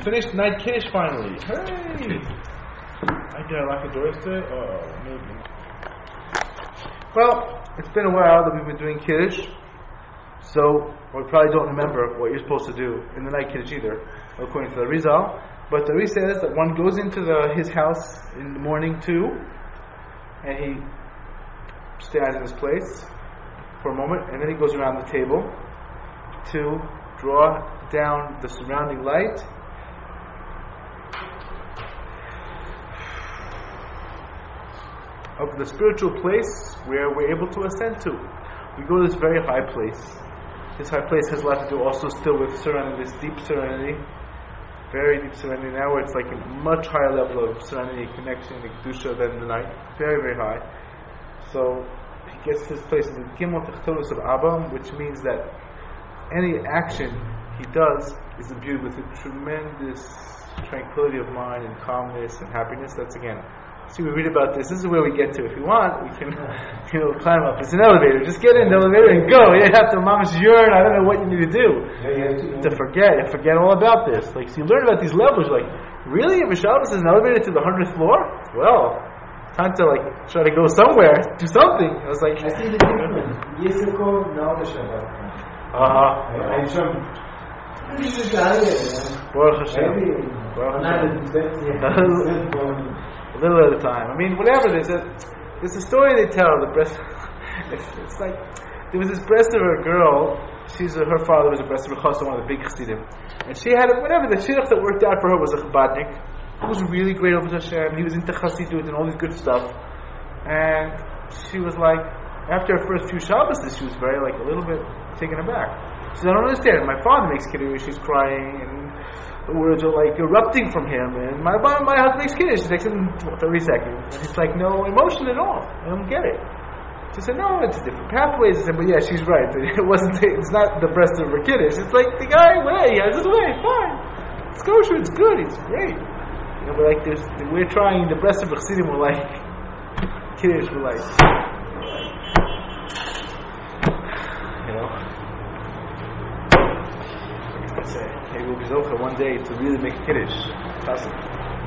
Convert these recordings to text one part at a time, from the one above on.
finished night Kiddush finally. Hey! I got a lock of doors today? Oh, maybe. Well, it's been a while that we've been doing Kiddush, so we probably don't remember what you're supposed to do in the night Kiddush either, according to the Rizal. But the Rizal says that one goes into his house in the morning too, and he stands in his place for a moment, and then he goes around the table to draw down the surrounding light of the spiritual place where we're able to ascend to. We go to this very high place. This high place has a lot to do also still with serenity, this deep serenity, very deep serenity now, where it's like a much higher level of serenity, connection, and kedusha than the night. Very, very high. So he gets to this place in the Gimel Techtonos of Abba, which means that any action he does is imbued with a tremendous tranquility of mind and calmness and happiness. That's again, see, we read about this. This is where we get to. If you want, we can, climb up. It's an elevator. Just get in the elevator and go. You don't have to mamash yearn. I don't know what you need to do to forget all about this. Like, so you learn about these levels. You're like, really? If a Shabbos is an elevator to the 100th floor? Well, time to try to go somewhere, do something. I was like, I see the difference. Years ago, now the Shabbat. I jumped. This is Baruch Hashem. A little at a time. I mean, whatever. There's a story they tell. The breast. It's like there was this breast of a girl. Her father was a breast of a chassan, one of the big chassidim, and she had whatever. The shidduch that worked out for her was a chabadnik. He was really great over Hashem. He was into chassidut and all this good stuff. And she was like, after her first few Shabbos, she was very a little bit taken aback. She said, I don't understand. My father makes kiddush, she's crying, and the words are erupting from him, and my husband makes kiddush. It takes him 30 seconds. And it's no emotion at all. I don't get it. She said, no, it's different pathways. I said, but yeah, she's right. It's not the breast of her kiddush. It's the guy, he has his way, fine. It's kosher, it's good, it's great. But we're trying, the breast of Chassidim were kiddush, we're maybe we'll be zocha one day to really make kiddush. Possible.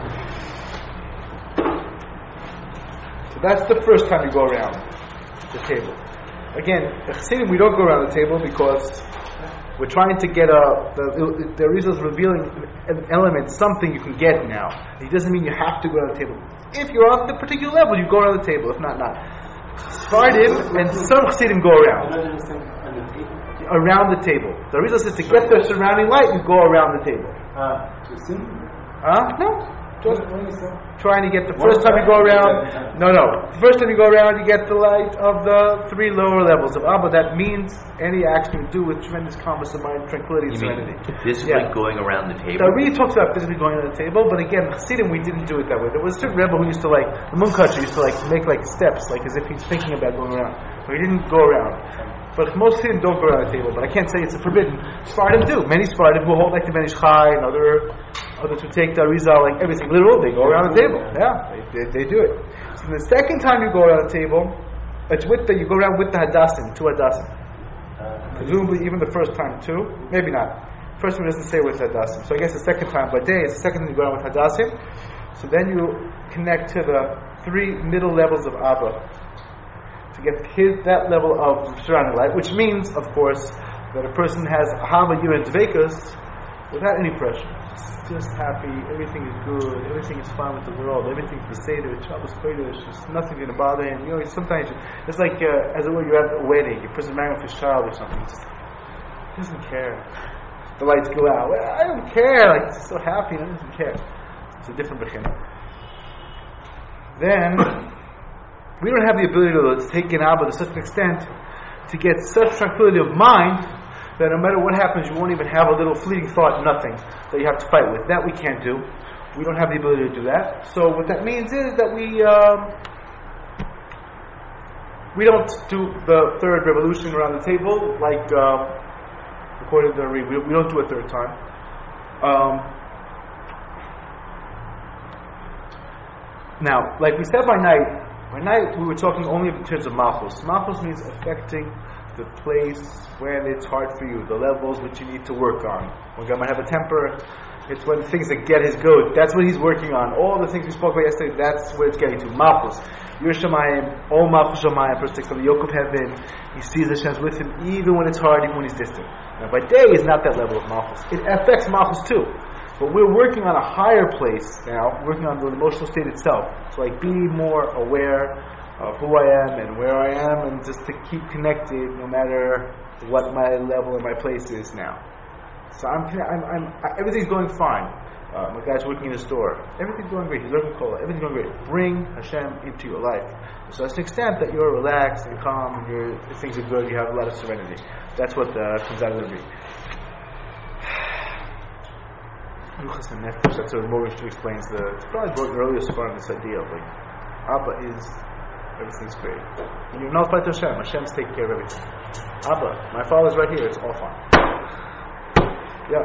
So that's the first time you go around the table. Again, the Chassidim, we don't go around the table because we're trying to get the Rizal is revealing an element, something you can get now. It doesn't mean you have to go around the table. If you're on the particular level, you go around the table. If not, not. Sephardim and some Chassidim go around. Around the table. The Rizal says to get the surrounding light, you go around the table. To sing? No. Just trying to get the first time you go around. No. The first time you go around, you get the light of the 3 lower levels of Abba. That means any action you do with tremendous calmness of mind, tranquility, and serenity. Physically going around the table? The Ari talks about physically going around the table, but again, Chassidim, we didn't do it that way. There was a certain rebbe who used to the Munkacher used to make steps, as if he's thinking about going around. But he didn't go around. But most Chassidim don't go around the table. But I can't say it's a forbidden. Sephardim do. Many Sephardim who hold the Ben Ish Chai and others who take the Rizal, everything literal, they go around the table. Yeah, they do it. So the second time you go around the table, it's you go around with the Hadassim, 2 Hadassim. Presumably even the first time too. Maybe not. First one doesn't say with Hadassim. So I guess the second time, by day, it's the second time you go around with Hadassim. So then you connect to the 3 middle levels of Abba to get that level of surrounding light, which means, of course, that a person has Ahava, Yirah, and Dveikus without any pressure. Just happy, everything is good, everything is fine with the world, everything's Beseder, Shabbos Kodesh, just nothing's going to bother him. Sometimes it's as it were you're at a wedding, your person married with his child or something, he doesn't care. The lights go out. Well, I don't care. He's so happy, he doesn't care. It's a different bechina. Then we don't have the ability to take an Abba to such an extent to get such tranquility of mind that no matter what happens, you won't even have a little fleeting thought, nothing, that you have to fight with. That we can't do. We don't have the ability to do that. So what that means is that we don't do the 3rd revolution around the table, according to the Ari. We don't do a 3rd time. Now, like we said by night we were talking only in terms of Malchus. Malchus means affecting the place when it's hard for you, the levels which you need to work on. One guy might have a temper, It's when things that get his goat. That's what he's working on. All the things we spoke about yesterday, that's where it's getting to. Malchus. Yerushalayim, all Malchus Shamayim, first from the yoke of heaven. He sees Hashem's with him even when it's hard, even when he's distant. Now by day is not that level of Malchus. It affects Malchus too. But we're working on a higher place now, working on the emotional state itself. So like be more aware of who I am and where I am, and just to keep connected no matter what my level and my place is now. So everything's going fine. My guy's working in the store. Everything's going great. He's learning Kola. Everything's going great. Bring Hashem into your life. So to an extent that you're relaxed and calm and things are good, you have a lot of serenity. That's what comes out of the read. That's what Morish explains. It's probably brought earlier Spartan this idea of like Abba is everything's great. And you're not by Hashem. Hashem's taking care of everything. Abba, my father's right here. It's all fine. Yeah.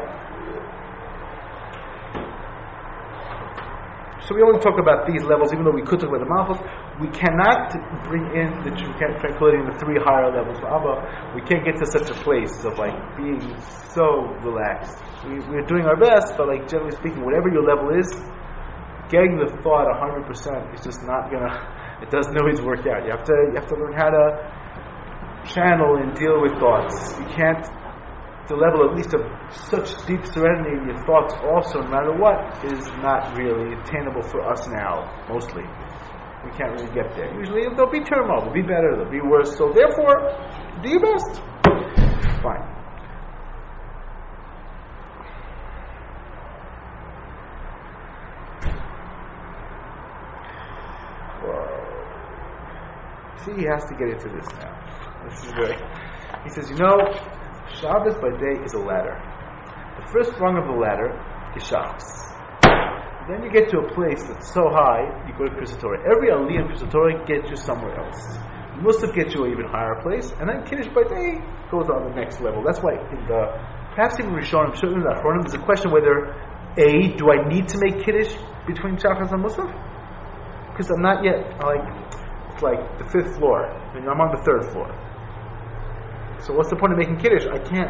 So we only talk about these levels, even though we could talk about the Malchus. We cannot bring in the tranquility in the three higher levels for Abba. We can't get to such a place of like being so relaxed. We're doing our best, but like generally speaking, whatever your level is, getting the thought 100% is just not gonna. It doesn't always work out. You have to learn how to channel and deal with thoughts. You can't. The level at least of such deep serenity in your thoughts also, no matter what, is not really attainable for us now, mostly. We can't really get there. Usually there'll be turmoil, there'll be better, there'll be worse, so therefore, do your best. Fine. Well, see, he has to get into this now. This is very... He says, Shabbos by day is a ladder. The first rung of the ladder is Shabbos. Then you get to a place that's so high, you go to Kriyas Torah. Every Aliyah in Kriyas Torah gets you somewhere else. Musaf gets you an even higher place, and then Kiddush by day goes on the next level. That's why in perhaps even Rishonim, certainly in the Achronim, there's a question whether do I need to make Kiddush between Shachas and Musaf? Because I'm not yet, it's like the 5th floor, and I'm on the 3rd floor. So what's the point of making Kiddush? I can't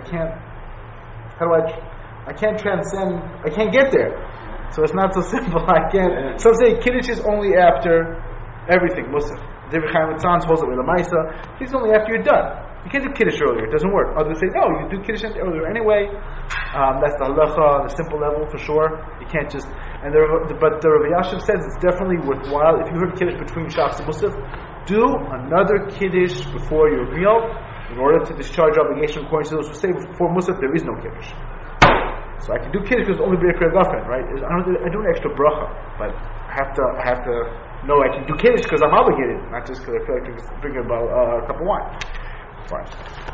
transcend, I can't get there. So it's not so simple, I can't. Some say Kiddush is only after everything, Musaf. David Chaim Litzan holds it with a Maisa. Kiddush is only after you're done. You can't do Kiddush earlier, it doesn't work. Others say, no, you do Kiddush earlier anyway. That's the halacha, the simple level for sure. You can't just, but the Rabbi Yashiv says it's definitely worthwhile. If you heard Kiddush between Shabbos and Musaf, do another Kiddush before your meal, in order to discharge obligation according to those who say before Musaf there is no Kiddush. So I can do Kiddush because it's only B'Rei Gafen, right? I do an extra bracha, but I have to know I can do Kiddush because I'm obligated, not just because I feel like drinking a cup of wine. Fine.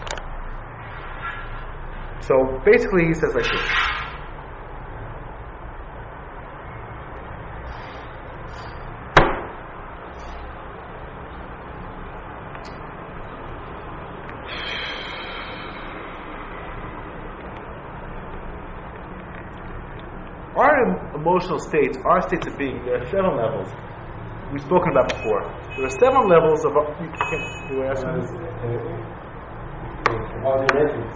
So basically he says like this. Our emotional states, our states of being, there are 7 levels we've spoken about before. There are 7 levels of... You were asking this? About the levels.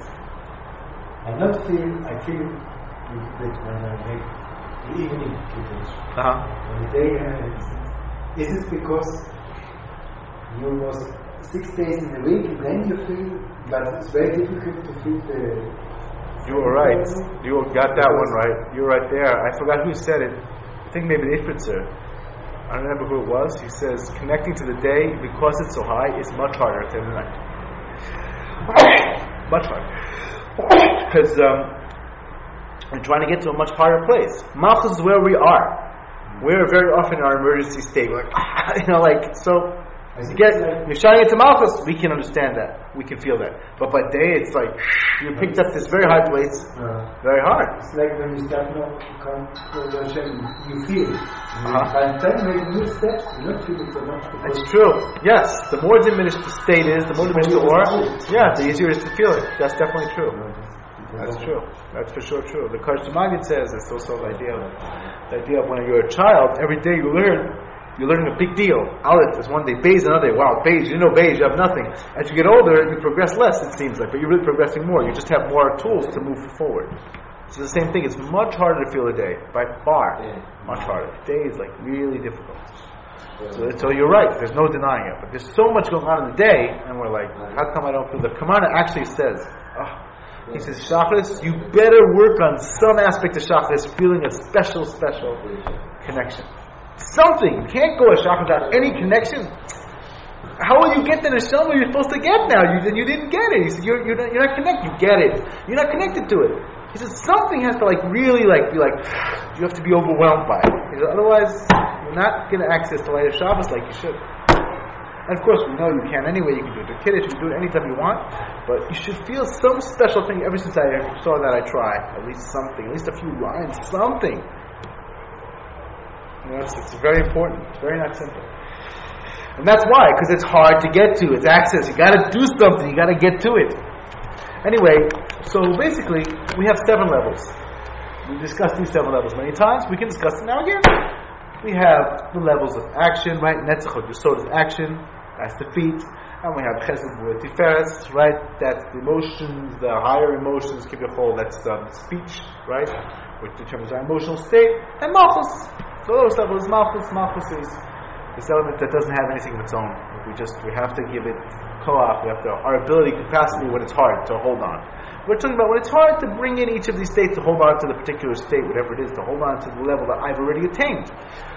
I feel that when I make the evening Kiddush, when the day ends, is it because you was 6 days in a week, then you feel, but it's very difficult to feel the... You were right. You got that one right. You were right there. I forgot who said it. I think maybe the Ifritzer. I don't remember who it was. He says, connecting to the day, because it's so high, is much harder than the night. Much harder. Because we're trying to get to a much higher place. Malchus is where we are. We're very often in our emergency state. We're like, so... You're shouting it to Malchus, we can understand that. We can feel that. But by day, it's like, you picked up this very high place, very hard. It's like when you start to come to Hashem, you feel it. By the time you make new steps, you don't feel it so much. It's true. Yes. The more diminished the state is, the more diminished the aura, the easier it is to feel it. That's definitely true. That's true. That's for sure true. The Karsh Magid says, it's also the idea of when you're a child, every day you learn, you're learning a big deal. Aleph is one day, Beis another day. Wow, Beis, you know Beis, you have nothing. As you get older, you progress less, it seems like, but you're really progressing more. You just have more tools to move forward. So the same thing. It's much harder to feel a day, by far. Much harder. Day is like really difficult. So you're right. There's no denying it. But there's so much going on in the day, and we're like, how come I don't feel? The Kamana actually says, he says, Shachris, you better work on some aspect of Shachris, feeling a special connection. Something. You can't go a Shachris without any connection. How will you get the neshama you're supposed to get now? You didn't get it. He said, you're not connected. You get it. You're not connected to it. He says something has to really be like, you have to be overwhelmed by it. He said, otherwise, you're not going to access the light of Shabbos like you should. And of course, we know you can anyway. You can do it to Kiddush, you can do it anytime you want. But you should feel some special thing. Ever since I saw that, I try. At least something. At least a few lines. Something. It's very important. It's very not simple. And that's why, because it's hard to get to. It's access. You got to do something. You got to get to it. Anyway, so basically, we have 7 levels. We've discussed these 7 levels many times. We can discuss them now again. We have the levels of action, right? Netzach Yesod is action. That's the feet. And we have Chesed with Tiferes, right? That's the emotions, the higher emotions. Kivyachol, that's speech, right? Which determines our emotional state. And Malchus. So those levels, Malchus is this element that doesn't have anything of its own. We have to give it koach. We have to our ability, capacity when it's hard to hold on. We're talking about when it's hard to bring in each of these states to hold on to the particular state, whatever it is, to hold on to the level that I've already attained.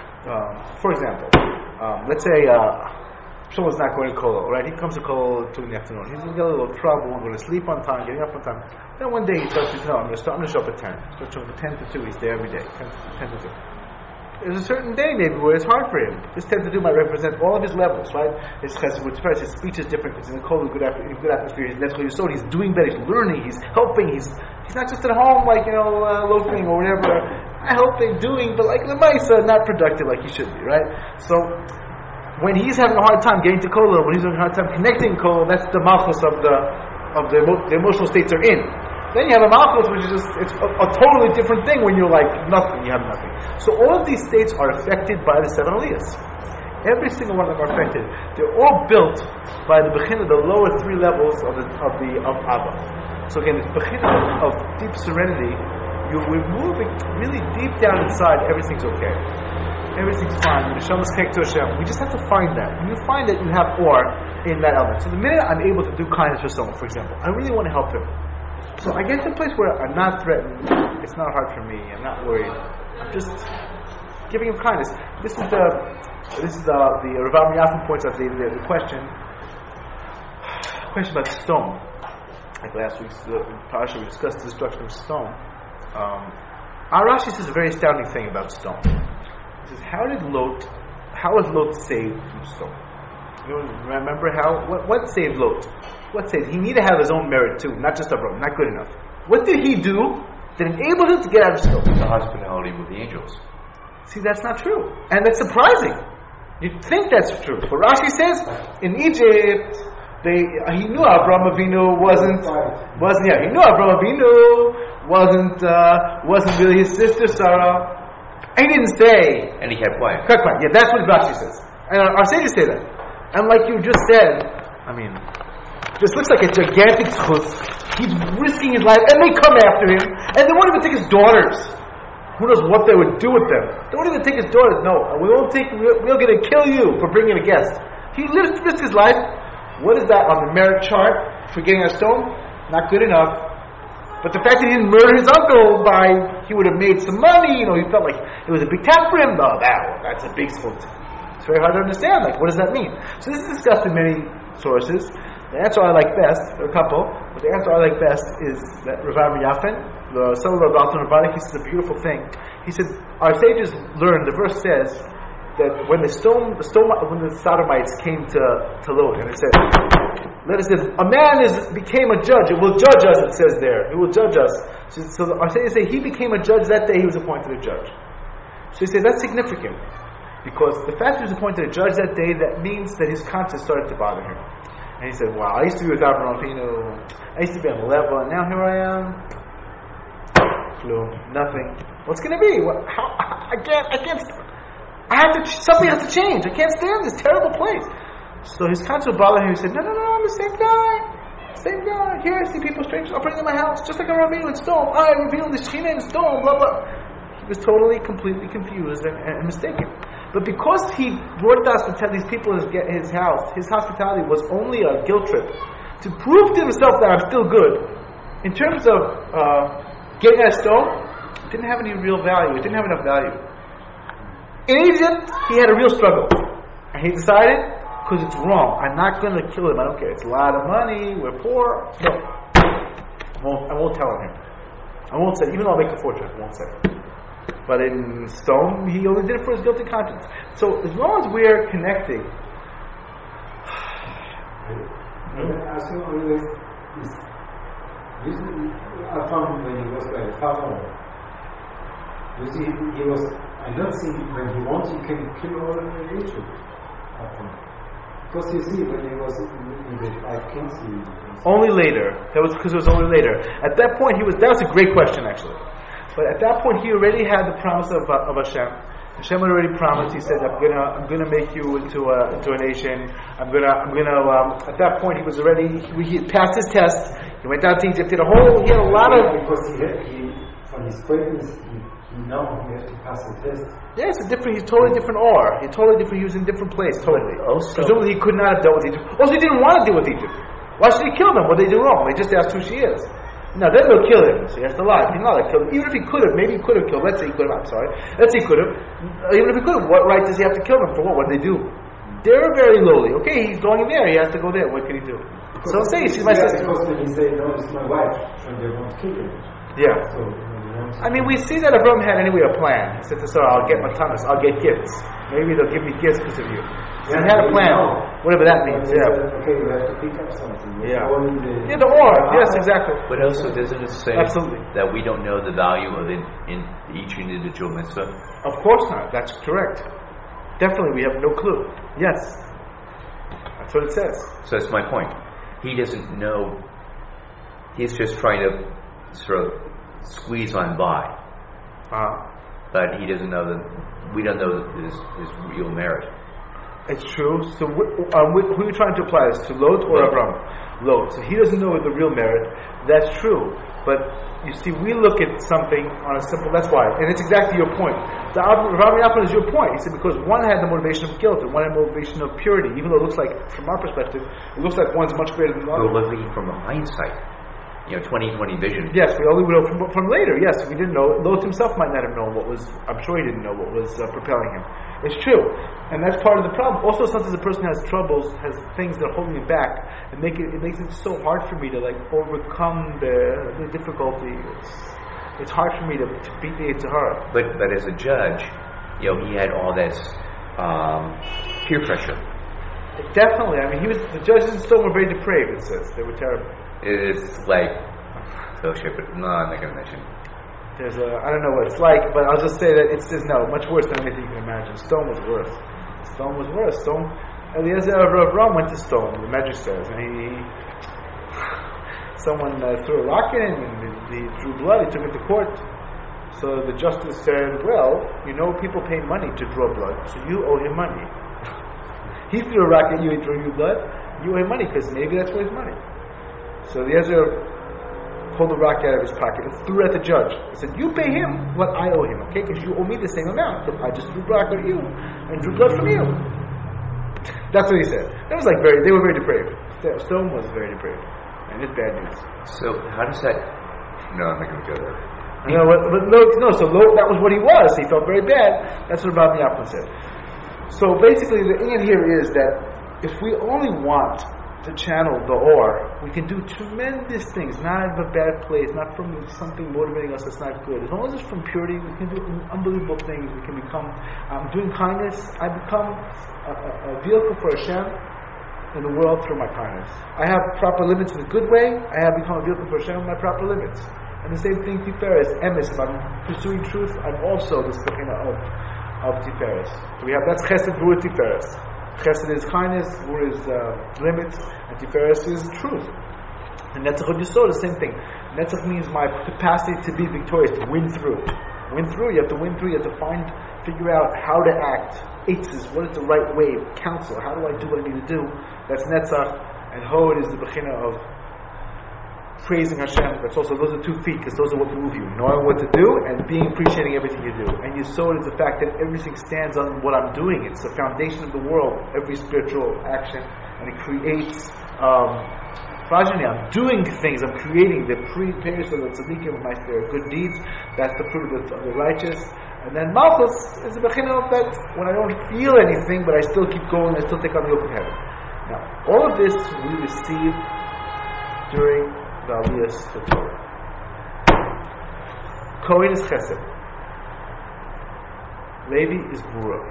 For example, let's say someone's not going to Kollel, right? He comes to Kollel 2 in the afternoon. He's going to get a little trouble, going to sleep on time, getting up on time. Then one day he starts to I'm going to show up at 10. Starts showing up at 10 to 2. He's there every day, 10 to 2. There's a certain day maybe where it's hard for him. This 10 to 2 might represent all of his levels, right? His chesed with Tiferes, his speech is different. He's in a cold, good atmosphere. He's Netzach Yesod. He's doing better. He's learning. He's helping. He's not just at home loafing or whatever. I hope they're doing, but like Lemaisa, not productive like he should be, right? So when he's having a hard time getting to Kollel, when he's having a hard time connecting Kollel, that's the malchus of the emotional states are in. Then you have a malchus, which is it's a totally different thing when you're like nothing, you have nothing. So all of these states are affected by the 7 aliyahs. Every single one of them are affected. They're all built by the bechina, the lower 3 levels of Abba. So again, it's bechina of deep serenity. We're moving really deep down inside. Everything's okay. Everything's fine. The Neshama is connected to Hashem. We just have to find that. When you find it, you have or in that element. So the minute I'm able to do kindness for someone, for example, I really want to help him. So I get to a place where I'm not threatened. It's not hard for me. I'm not worried. I'm just giving him kindness. This is the Rav Amram Yafin points out the question about stone. Like last week's parasha, we discussed the destruction of stone. Rashi says a very astounding thing about stone. He says, how was Lot saved from stone? You remember what saved Lot? What saved? He needed to have his own merit too, not just Abraham, not good enough. What did he do that enabled him to get out of stone? The hospitality with the angels. See, that's not true. And that's surprising. You'd think that's true. But Rashi says, in Egypt, he knew Abraham Avinu wasn't really his sister Sarah. And he didn't say. And he kept quiet. Yeah, that's what Rashi says. And our sages say that. And like you just said, this looks like a gigantic zchus. He's risking his life, and they come after him, and they won't even take his daughters. Who knows what they would do with them? They won't even take his daughters. No, we're going to kill you for bringing a guest. He risked his life. What is that on the merit chart for getting a stone? Not good enough. But the fact that he didn't murder his uncle he would have made some money, he felt like it was a big tap for him. No, that's a big zchut. It's very hard to understand. What does that mean? So this is discussed in many sources. The answer I like best, there are a couple, but the answer I like best is that Rav Amram Yafin, the son of Rav Alton Rabbani, he says a beautiful thing. He said, our sages learned, the verse says, that when the Sodomites came to Lot, and it said, a man became a judge. It will judge us, it says there. It will judge us. So our sages say, he became a judge that day, he was appointed a judge. So he said, that's significant. Because the fact that he was appointed a judge that day, that means that his conscience started to bother him. And he said, wow, I used to be with Abraham Avinu, I used to be on the level, and now here I am. Nothing. What's going to be? I can't. Something has to change. I can't stand this terrible place. So his conscience bothered him. He said, no, I'm the same guy. Same guy. Here I see people, strangers, operating in my house, just like a Rabbeinu in Stone. I revealed the Shekhinah in Stone, blah, blah. He was totally, completely confused and mistaken. But because he brought us to tell these people his house, his hospitality was only a guilt trip, to prove to himself that I'm still good, in terms of getting at Stone, it didn't have any real value. It didn't have enough value. In Egypt, he had a real struggle. And he decided, because it's wrong, I'm not going to kill him. I don't care. It's a lot of money. We're poor. No. I won't tell him. I won't say, even though I'll make a fortune, I won't say. But in Stone, he only did it for his guilty conscience. So as long as we're connecting, I think always is usually I found when he was like Pharaoh. You see, he was. I don't think when he wants, he can kill all of Egypt. Because you see, when he was in the 5 kings, only later. That was because it was only later. At that point, that was a great question, actually. But at that point, he already had the promise of Hashem. Hashem had already promised. He said, "I'm gonna make you into a nation. I'm gonna." At that point, he was already. He had passed his test. He went down to Egypt. He had a lot of. Because he from his greatness, he know he has to pass the test. Yeah, he's totally different or. He's totally different. He was in a different place, totally. Presumably, he could not have dealt with Egypt. Also, he didn't want to deal with Egypt. Why should he kill them? What did they do wrong? They just asked who she is. Now, then they'll kill him, so he has to lie. He's not going to kill him. Even if he could have, maybe he could have killed. Let's say he could have, Let's say he could have. Even if he could have, what right does he have to kill them? For what? What did they do? They're very lowly. Okay, he's going in there. He has to go there. What can he do? So say, she's my sister. Because when he say, no, it's my wife, and they won't kill him. Yeah. So, we see that Abraham had anyway a plan. He said to Sarah, I'll get matanas, I'll get gifts. Maybe they'll give me gifts because of you. So he had a plan, whatever that means. Yeah. Okay, you have to pick up something. The or. Yes, exactly. But also, doesn't it say absolutely that we don't know the value of in each individual mitzvah? Of course not. That's correct. Definitely, we have no clue. Yes. That's what it says. So that's my point. He doesn't know. He's just trying to sort of squeeze on by. But he doesn't know that. We don't know his real merit. It's true. So who are you trying to apply this to? Lot or Abraham? Lot. So he doesn't know the real merit. That's true. But you see, we look at something on a simple. That's why, and it's exactly your point. The Rabbi Yaakov is your point. He said because one had the motivation of guilt and one had the motivation of purity. Even though it looks like, from our perspective, it looks like one's much greater than the other. We're looking from a hindsight. 20/20 vision. Yes, we only know from later. Yes, we didn't know. Lot himself might not have known what was. I'm sure he didn't know what was propelling him. It's true, and that's part of the problem. Also, sometimes a person has troubles, has things that are holding him back, and it makes it so hard for me to overcome the difficulty. It's hard for me to beat the Yitzhahara. But as a judge, he had all this peer pressure. Definitely. The judges still were very depraved. It says they were terrible. It's like, no, I'm not going to mention. There's I don't know what it's like, but I'll just say that it's much worse than anything you can imagine. Stone was worse. Eliezer of Avraham went to Stone, the Medrash says, and someone threw a rock in him, and he drew blood. He took it to court. So the justice said, well, people pay money to draw blood, so you owe him money. He threw a rock at you, he drew you blood, you owe him money, because maybe that's where his money. So the Ezra pulled the rock out of his pocket and threw it at the judge. He said, you pay him what I owe him, okay? Because you owe me the same amount. So I just threw rock at you and drew blood from you. That's what he said. It was they were very depraved. Stone was very depraved. And it's bad news. So how does that... No, I'm not going to go there. So Lot, that was what he was. He felt very bad. That's what Rabbi Yaakov said. So basically the thing here is that if we only want to channel the or, we can do tremendous things, not out of a bad place, not from something motivating us that's not good. As long as it's from purity, we can do unbelievable things. We can become, doing kindness, I become a vehicle for Hashem in the world through my kindness. I have proper limits in a good way, I have become a vehicle for Hashem with my proper limits. And the same thing, Tiferes, Emes, if I'm pursuing truth, I'm also this beginner of Tiferes. So we have, that's Chesed, Gvura, Tiferes. Chesed is kindness, Gvura is limits, and Tiferes is truth. And Netzach Yisod, the same thing. Netzach means my capacity to be victorious, to win through. You have to win through, you have to figure out how to act. Eitzes, what is the right way? Counsel, how do I do what I need to do? That's Netzach. And Hod is the Bechina of praising Hashem. That's also, those are 2 feet, because those are what move you. Knowing what to do and appreciating everything you do. And Yesod is the fact that everything stands on what I'm doing. It's the foundation of the world, every spiritual action. And it creates progeny. I'm doing things, I'm creating the pre-payers of the tzaddikim, their good deeds. That's the fruit of the righteous. And then Malchus is the bechina of that when I don't feel anything, but I still keep going, I still take on the yoke of heaven. Now, all of this we receive during the Aliyahs to Torah. Kohen is Chesed. Levi is Gvura.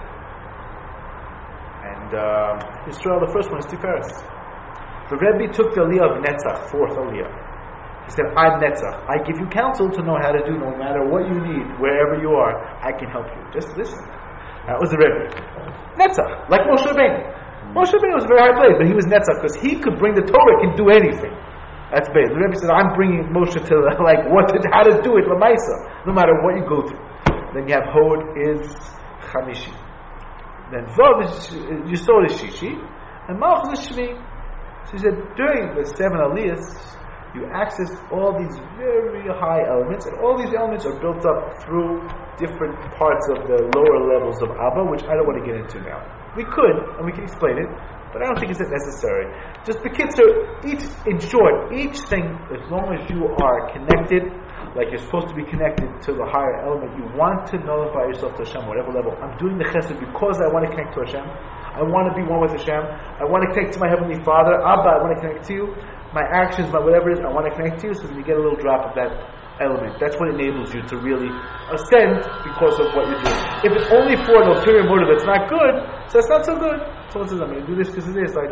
And Israel, the first one, is Tiferes. The Rebbe took the Aliyah of Netzach, 4th Aliyah. He said, I'm Netzach. I give you counsel to know how to do no matter what you need, wherever you are, I can help you. Just listen. That was the Rebbe. Netzach, like Moshe Rabbeinu. Moshe Rabbeinu was a very high place, but he was Netzach because he could bring the Torah, can do anything. That's bad. The Rebbe said, I'm bringing Moshe to how to do it, Lamaisa, no matter what you go through. Then you have Hod is Chamishi. Then Vav is Yisod is Shishi, and Malchus is Shvi. So he said, during the 7 Aliyahs, you access all these very high elements, and all these elements are built up through different parts of the lower levels of Abba, which I don't want to get into now. We could, and we can explain it, but I don't think it's necessary. Just the kids in short, each thing, as long as you are connected, like you're supposed to be connected to the higher element, you want to nullify yourself to Hashem, whatever level. I'm doing the chesed because I want to connect to Hashem. I want to be one with Hashem. I want to connect to my Heavenly Father. Abba, I want to connect to you. My actions, my whatever it is, I want to connect to you, so that you get a little drop of that element. That's what enables you to really ascend because of what you're doing. If it's only for an ulterior motive that's not good, so it's not so good. Someone says, I'm going to do this because it is. Like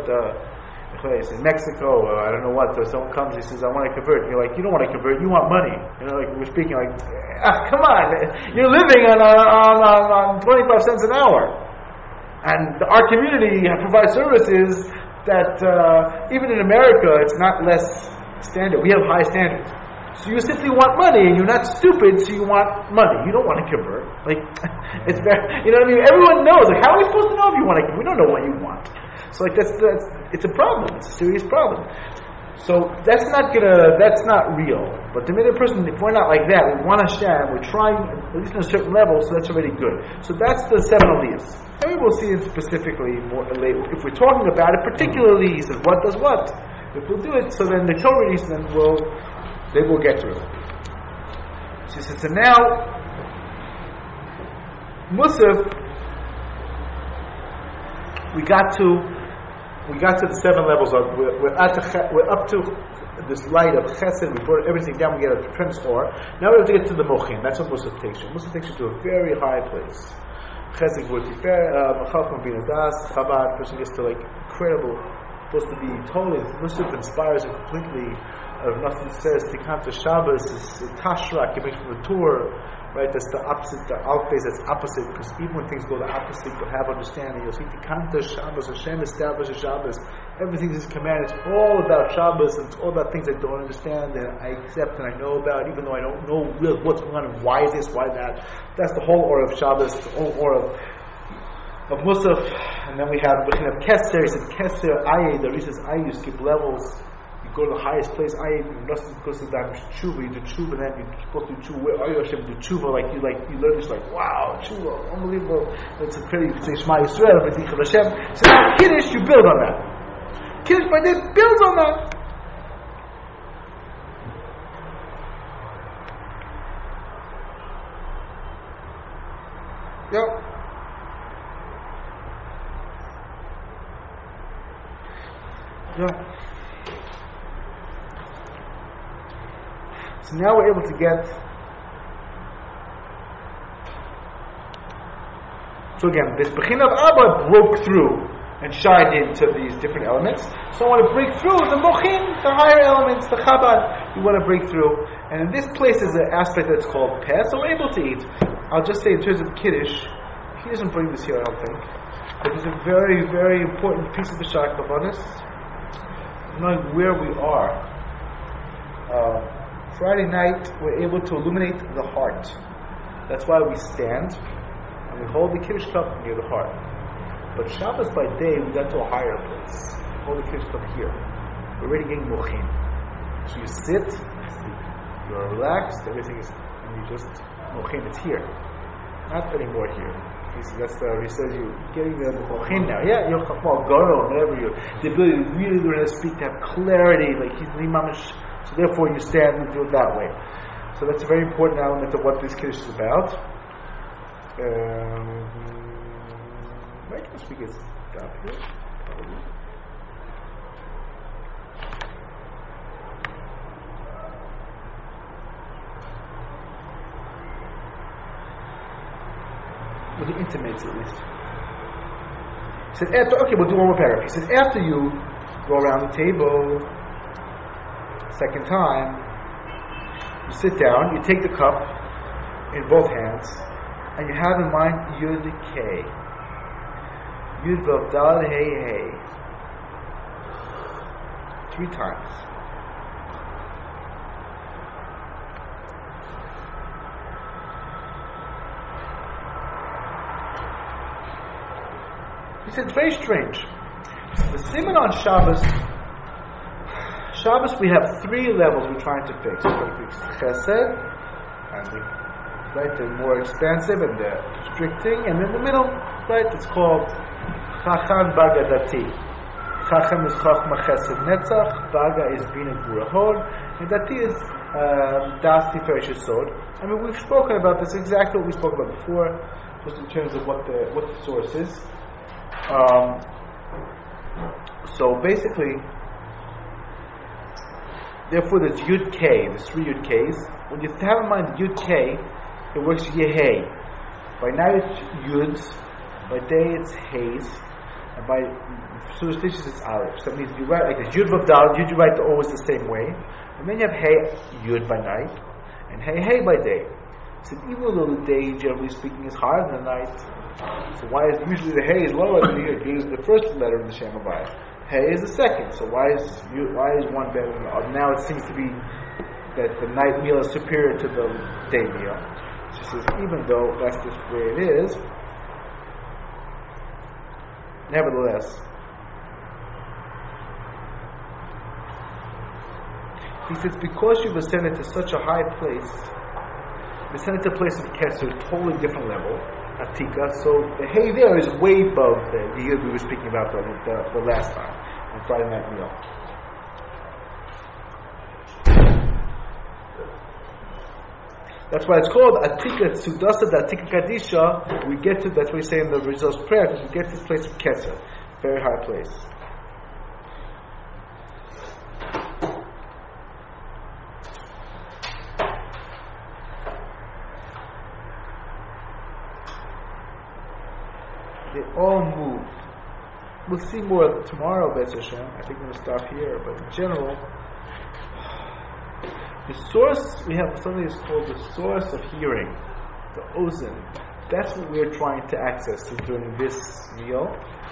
in Mexico, I don't know what, someone comes, he says, I want to convert. And you're like, you don't want to convert, you want money. Like we're speaking like, come on, you're living on 25 cents an hour. And our community provides services that even in America, it's not less standard. We have high standards. So you simply want money, and you're not stupid, so you want money. You don't want to convert. Like, it's very, you know what I mean? Everyone knows. Like, how are we supposed to know if you want to convert? We don't know what you want. So, like, that's it's a problem. It's a serious problem. So that's not real. But the minute person, if we're not like that, we want Hashem, we're trying at least on a certain level, so that's already good. So that's the 7 Aliyahs. And we will see it specifically more later. If we're talking about it, particularly, he says, what does what? If we'll do it, so then the Torah reads, then they will get to it. She says, so now, Musaf, we got to the 7 levels of, we're up to this light of Chesed. We brought everything down. We get a tremendous aura. Now we have to get to the Mochin. That's what Musaf takes you. Musaf takes you to a very high place. Chesed Gvurtifer, Machal Bin Das, Chabad. Person gets to like incredible. Supposed to be totally. Musaf inspires him completely. Nothing says Tikanta Shabbos is Tashrak. It makes from the Torah. Right, that's the opposite. The Alpes, that's opposite. Because even when things go the opposite, you'll have understanding. You'll see Tikanta Shabbos. Hashem establishes Shabbos. Everything is commanded. It's all about Shabbos. And it's all about things I don't understand that I accept and I know about, even though I don't know really what's going on and why this, why that. That's the whole aura of Shabbos. The whole aura of Musaf. And then we have Keser. He said Keser Ayed. The reason is Ayed, you skip levels. Go to the highest place. I nothing because of that tshuva. You do tshuva, then you're supposed to do tshuva. Where are you, Hashem? Do tshuva like you learn this like wow, tshuva, unbelievable. It's a pretty. You say Shema Yisrael, but Hashem. So now Kiddush, you build on that. Kiddush by this builds on that. Yeah. So now we're able to get. So again, this Bechina of Abba broke through and shined into these different elements. So I want to break through the Mochin, the higher elements, the Chabad. You want to break through. And in this place is an aspect that's called Peh, so we're able to eat. I'll just say in terms of Kiddush, he doesn't bring this here, I don't think. But it's a very, very important piece of the Shakla on us. Knowing where we are. Friday night, we're able to illuminate the heart. That's why we stand and we hold the Kiddush cup near the heart. But Shabbos by day, we got to a higher place. Hold the Kiddush cup here. We're already getting Mochin. So you sit, you're relaxed, everything is, and you just, mochin, it's here. Not anymore here. He says, he says you're getting the mochin now. Yeah, you're chachmal, goro, whatever you, the ability to really learn how to speak, to have clarity, like he's mamish. So therefore you stand and do it that way. So that's a very important element of what this Kiddush is about. I guess we can stop here. Probably. With the intimates at least. He said, okay, we'll do one more paragraph. He said, after you go around the table, second time, you sit down, you take the cup in both hands, and you have in mind Yud K. Yud Vav Dal Hey Hey. 3 times. He said, it's very strange. The Siman on Shabbos we have 3 levels we're trying to fix. We're trying to fix Chesed, and the more expansive and the restricting, and in the middle, right, it's called Chacham Baga Dati. Chacham is Chachma Chesed Netzach, Baga is Bina Gvura Hod, and Dati is Das Tiferet Yesod. I mean, we've spoken about this, exactly what we spoke about before, just in terms of what the source is. So basically, therefore there's Yud K, there's 3 Yud Ks. When you have in mind Yud K, it works Yehei. By night it's Yuds, by day it's Heys, and by superstitious it's Aleph. So that means you write like this, Yud Vav Dal, you write always the same way. And then you have Hey, Yud by night, and Hey, Hey by day. So even though the day, generally speaking, is higher than the night, so why is usually the Hey is lower than the Yud? Yud is the first letter of the Shem Havaya. Hey is the second. So why is one better than the other? Now it seems to be that the night meal is superior to the day meal. She says, even though that's just the way it is, nevertheless, he says, because you've ascended to such a high place, you've ascended to a place of Kesser, totally different level, Atika, so the hay there is way above the Yud we were speaking about the last time, on Friday night meal. That's why it's called Atika Tsudasa Atika Kadisha. We get to, that's what we say in the Rizal's prayer, because we get to this place of Kesser, very high place. They all move. We'll see more tomorrow, Be'ez Hashem. I think we're going to stop here, but in general, the source, we have something that's called the source of hearing, the ozen. That's what we're trying to access during this meal.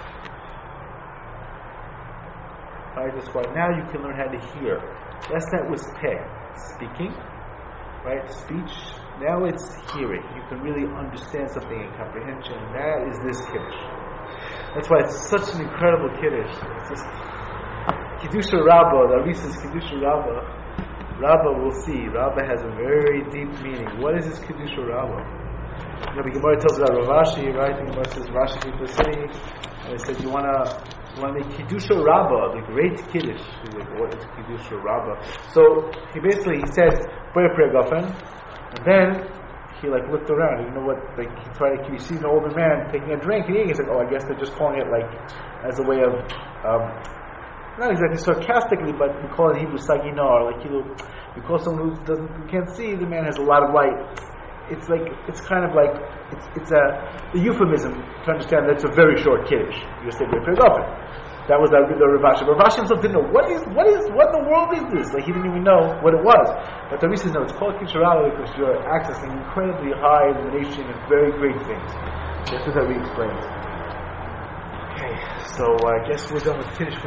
Right, that's why now you can learn how to hear. Last night was peh, speaking, right? Speech. Now it's hearing. You can really understand something in comprehension. That is this Kiddush. That's why it's such an incredible Kiddush. It's just Kiddusha Rabbah, the Arisa's Kiddusha Rabbah. Rabbah, we'll see. Rabbah has a very deep meaning. What is this Kiddusha Rabbah? You know, the Gemara tells about Rav Ashi, right? The Gemara says Rashi came to the city, and they said, you want to make Kiddusha Rabbah, the great Kiddush. He's like, what is Kiddusha Rabbah? So he said, pray Gafen. And then he looked around. You know what? He sees an older man taking a drink and eating. He's like, oh, I guess they're just calling it as a way of, not exactly sarcastically, but we call it in Hebrew saginar. We call someone who can't see. The man has a lot of light. It's kind of like it's a euphemism to understand that it's a very short Kiddush. You just say very often. That was the Rav Ashi. Rav Ashi himself didn't know what in the world is this? He didn't even know what it was. But the reason it's called Kiddush Rabbah because you're accessing incredibly high illumination and very great things. This is how we explain it. Okay, so I guess we're done with Kiddush.